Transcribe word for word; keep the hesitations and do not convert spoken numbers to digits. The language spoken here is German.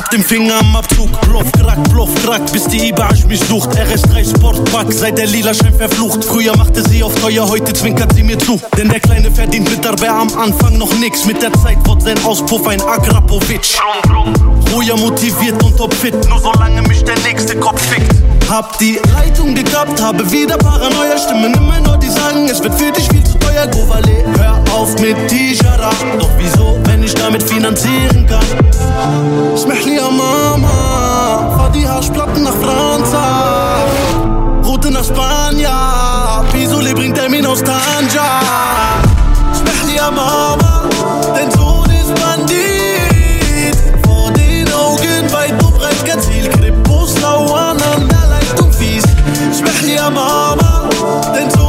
dem Finger am Abzug. Bluff, krack, bluff, krack, bis die Ibash mich sucht. R S drei Sportback, seit der lila Schein verflucht. Früher machte sie auf teuer, heute zwinkert sie mir zu. Denn der Kleine verdient mit der Bär am Anfang noch nix. Mit der Zeit wird sein Auspuff ein Agrapovic. Ruhiger, motiviert und topfit, nur solange mich der nächste Kopf fickt. Hab die Leitung gekappt, habe wieder Paranoia. Stimmen in mein Ohr, die sagen, es wird für dich viel zu teuer. Govale, hör auf mit Tijara. Doch wieso, wenn ich damit finanzieren kann? Smechli ya Mama, fahr die Haarplatten nach Franza, Route nach Spanja, Pisole bringt Termin aus Tanja. Smechli ya Mama, dein Sohn ist Bandit. Vor den Augen weit und breit ganz viel Krippos lauern an der Leitung fies. Smechli ya Mama, dein Sohn